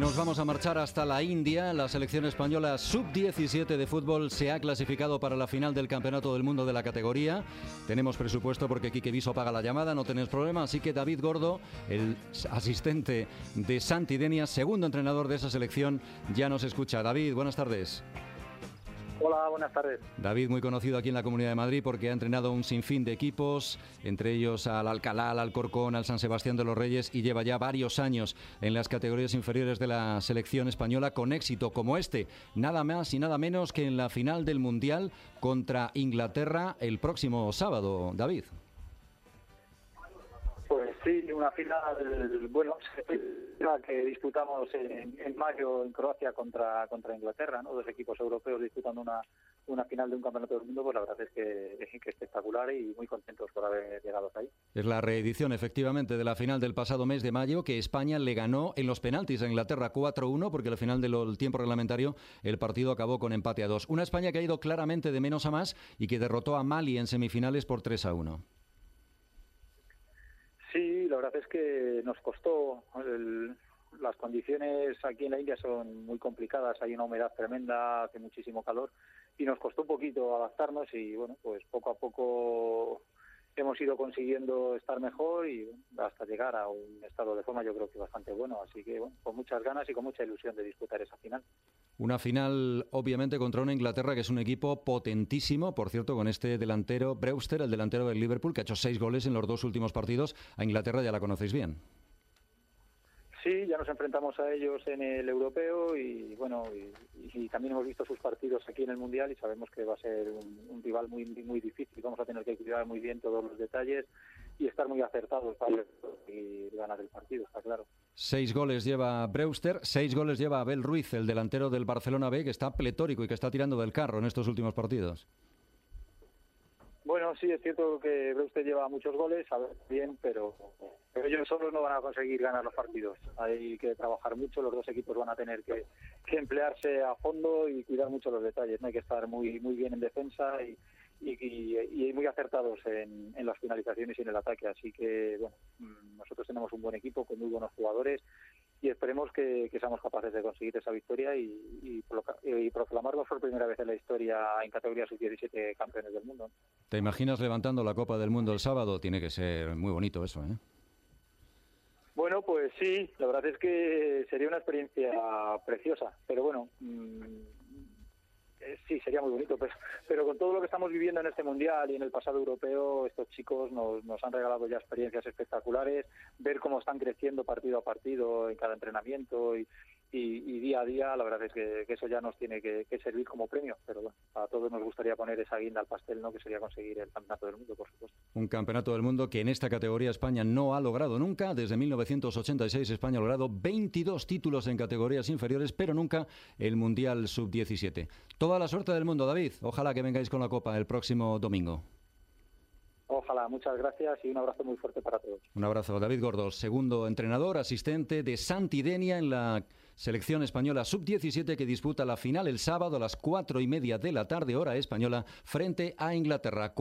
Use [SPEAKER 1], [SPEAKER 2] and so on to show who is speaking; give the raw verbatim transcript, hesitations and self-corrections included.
[SPEAKER 1] Nos vamos a marchar hasta la India. La selección española sub diecisiete de fútbol se ha clasificado para la final del Campeonato del Mundo de la categoría. Tenemos presupuesto porque Quique Viso paga la llamada, no tenés problema. Así que David Gordo, el asistente de Santi Denia, segundo entrenador de esa selección, ya nos escucha. David, buenas tardes.
[SPEAKER 2] Hola, buenas tardes.
[SPEAKER 1] David, muy conocido aquí en la Comunidad de Madrid porque ha entrenado un sinfín de equipos, entre ellos al Alcalá, al Alcorcón, al San Sebastián de los Reyes, y lleva ya varios años en las categorías inferiores de la selección española con éxito como este, nada más y nada menos que en la final del Mundial contra Inglaterra el próximo sábado. David.
[SPEAKER 2] Pues sí, una final, bueno, la que disputamos en, en mayo en Croacia contra contra Inglaterra, ¿no? Dos equipos europeos disputando una una final de un campeonato del mundo, pues la verdad es que es que espectacular y muy contentos por haber llegado hasta ahí.
[SPEAKER 1] Es la reedición, efectivamente, de la final del pasado mes de mayo, que España le ganó en los penaltis a Inglaterra cuatro uno, porque al final del tiempo reglamentario el partido acabó con empate a dos. Una España que ha ido claramente de menos a más y que derrotó a Mali en semifinales por tres a uno.
[SPEAKER 2] Sí, la verdad es que nos costó. El, las condiciones aquí en la India son muy complicadas, hay una humedad tremenda, hace muchísimo calor y nos costó un poquito adaptarnos y bueno, pues poco a poco hemos ido consiguiendo estar mejor y hasta llegar a un estado de forma yo creo que bastante bueno, así que bueno, con muchas ganas y con mucha ilusión de disputar esa final.
[SPEAKER 1] Una final, obviamente, contra una Inglaterra que es un equipo potentísimo, por cierto, con este delantero, Brewster, el delantero del Liverpool, que ha hecho seis goles en los dos últimos partidos. A Inglaterra ya la conocéis bien.
[SPEAKER 2] Sí, ya nos enfrentamos a ellos en el europeo y bueno, y, y también hemos visto sus partidos aquí en el Mundial y sabemos que va a ser un, un rival muy muy difícil. Vamos a tener que cuidar muy bien todos los detalles y estar muy acertados para y ganar el partido, está claro.
[SPEAKER 1] Seis goles lleva Brewster, seis goles lleva Abel Ruiz, el delantero del Barcelona B, que está pletórico y que está tirando del carro en estos últimos partidos.
[SPEAKER 2] Bueno, sí, es cierto que Brewster lleva muchos goles, a ver bien, pero, pero ellos solos no van a conseguir ganar los partidos. Hay que trabajar mucho, los dos equipos van a tener que, que emplearse a fondo y cuidar mucho los detalles. No hay que estar muy muy bien en defensa y, y, y, y muy acertados en, en las finalizaciones y en el ataque. Así que, bueno, nosotros tenemos un buen equipo con muy buenos jugadores y esperemos que, que seamos capaces de conseguir esa victoria y, y, y proclamarnos por primera vez en la historia en categoría sub diecisiete campeones del mundo.
[SPEAKER 1] ¿Te imaginas levantando la Copa del Mundo el sábado? Tiene que ser muy bonito eso, ¿eh?
[SPEAKER 2] Bueno, pues sí, la verdad es que sería una experiencia preciosa, pero bueno, mmm, eh, sí, sería muy bonito, pero, pero con todo lo que estamos viviendo en este Mundial y en el pasado europeo, estos chicos nos, nos han regalado ya experiencias espectaculares, ver cómo están creciendo partido a partido en cada entrenamiento y, y, y día a día, la verdad es que, que eso ya nos tiene que, que servir como premio, pero bueno, a todos nos gustaría poner esa guinda al pastel, ¿no? Que sería conseguir el Campeonato del Mundo, por supuesto.
[SPEAKER 1] Un Campeonato del Mundo que en esta categoría España no ha logrado nunca. Desde mil novecientos ochenta y seis España ha logrado veintidós títulos en categorías inferiores, pero nunca el Mundial sub diecisiete. Toda la suerte del mundo, David. Ojalá que vengáis con la Copa el próximo domingo.
[SPEAKER 2] Ojalá, muchas gracias y un abrazo muy fuerte para todos.
[SPEAKER 1] Un abrazo. David Gordo, segundo entrenador, asistente de Santi Denia en la selección española sub diecisiete que disputa la final el sábado a las cuatro y media de la tarde, hora española, frente a Inglaterra.